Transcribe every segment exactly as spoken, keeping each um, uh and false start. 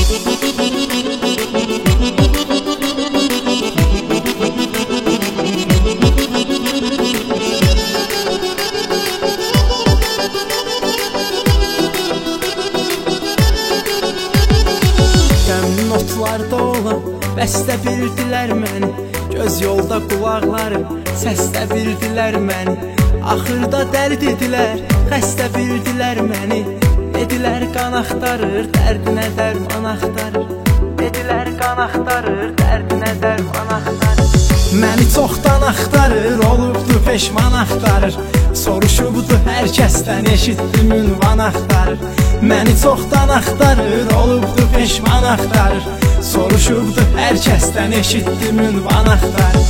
Notlarda olan bəstə bildilər məni, göz yolda qulaqları səsdə bildilər məni. Axırda dəli dedilər, xəstə bildilər məni. Dedilər qan axtarır, dərdinə dərman axtarır. Dedilər qan axtarır, dərdinə dərman axtarır. Məni çoxdan axtarır, olubdu peşman axtarır. Soruşubdu hər kəsdən, eşitdim ünvan axtarır. Məni çoxdan axtarır, olubdu peşman axtarır. Soruşubdu hər kəsdən, eşitdim ünvan axtarır.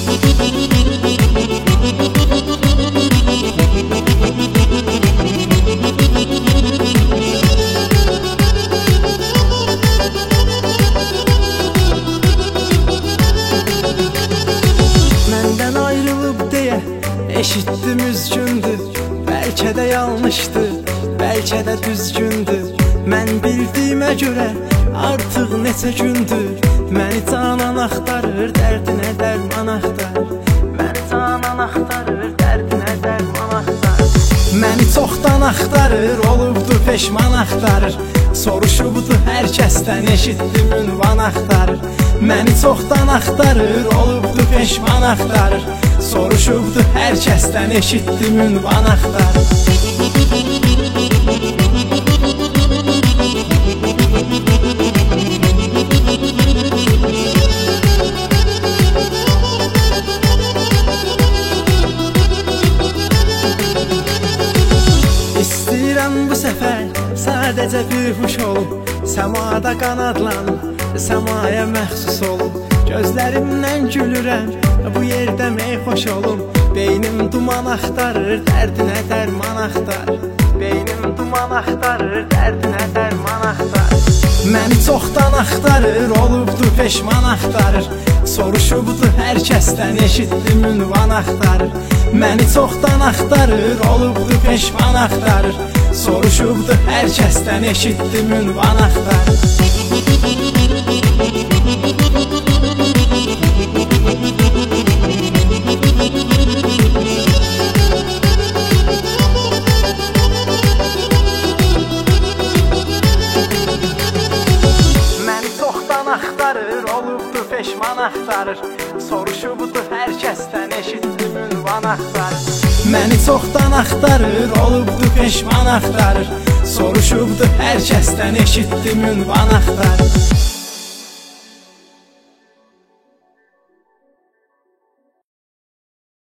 Məndən ayrılıb deyə eşitdim üzgündür. Bəlkə də yanlışdır, bəlkə də düzgündür. Mən bildiyimə görə artıq neçə gündür məni canan axtarır, dərdinə dərman axtarır. Məni canan axtarır, dərdinə dərman axtarır. Məni çoxdan axtarır, olubdu peşman axtarır. Soruşubdu hər kəsdən, eşitdim ünvan axtarır. Məni çoxdan axtarır, olubdu peşman axtarır. Soruşubdu hər kəsdən, eşitdim ünvan axtarır. İstəyirəm bu səfər sadəcə bir quş olum, səmada qanadlanım, səmaya məxsus olum. Gözlərimdən gülürəm, bu yerdə mey xoş olum. Beynim duman axtarır, dərdinə dərman axtarır. Beynim duman axtarır, dərdinə dərman axtarır. Məni çoxdan axtarır, olubdu peşman axtarır. Soruşubdu hər kəsdən, eşitdim ünvan axtarır. Məni çoxdan axtarır, olubdu peşman axtarır. Soruşubdu hər kəsdən, eşitdim ünvan axtarır. Məni çoxdan axtarır, olubdu peşman axtarır. Soruşubdu hər kəsdən, eşitdim ünvan axtarır. Məni çoxdan axtarır, olubdu peşman axtarır. Soruşubdu hər kəsdən, eşitdim ünvan axtarır.